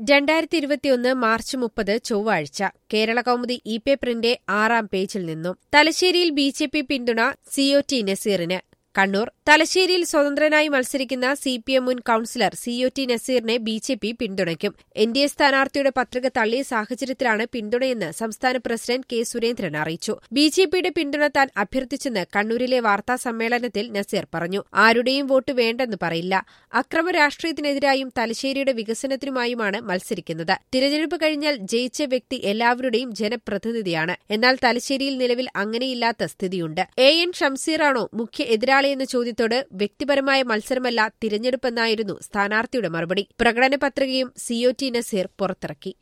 2021 March 30 ചൊവ്വാഴ്ച കേരളകൗമുദി ഇ-പേപ്പറിന്റെ 6-ാം പേജിൽ നിന്നും തലശ്ശേരിയിൽ ബിജെപി പിന്തുണ COT നസീറിന്. കണ്ണൂർ. തലശ്ശേരിയിൽ സ്വതന്ത്രനായി മത്സരിക്കുന്ന CPM മുൻ കൌൺസിലർ COT നസീറിനെ ബിജെപി പിന്തുണയ്ക്കും. NDA സ്ഥാനാർത്ഥിയുടെ പത്രിക തള്ളിയ സാഹചര്യത്തിലാണ് പിന്തുണയെന്ന് സംസ്ഥാന പ്രസിഡന്റ് കെ സുരേന്ദ്രൻ അറിയിച്ചു. ബിജെപിയുടെ പിന്തുണ താൻ അഭ്യർത്ഥിച്ചെന്ന് കണ്ണൂരിലെ വാർത്താസമ്മേളനത്തിൽ നസീർ പറഞ്ഞു. ആരുടെയും വോട്ട് വേണ്ടെന്ന് പറയില്ല. അക്രമ രാഷ്ട്രീയത്തിനെതിരായും തലശ്ശേരിയുടെ വികസനത്തിനുമായുമാണ് മത്സരിക്കുന്നത്. തിരഞ്ഞെടുപ്പ് കഴിഞ്ഞാൽ ജയിച്ച വ്യക്തി എല്ലാവരുടെയും ജനപ്രതിനിധിയാണ്. എന്നാൽ തലശ്ശേരിയിൽ നിലവിൽ അങ്ങനെയില്ലാത്ത സ്ഥിതിയുണ്ട്. AN ഷംസീറാണോ മുഖ്യ എതിരാളിയെന്ന ചോദ്യത്തോട് വ്യക്തിപരമായ മത്സരമല്ല തിരഞ്ഞെടുപ്പെന്നായിരുന്നു സ്ഥാനാർത്ഥിയുടെ മറുപടി. പ്രകടന പത്രികയും COT നസീർ പുറത്തിറക്കി.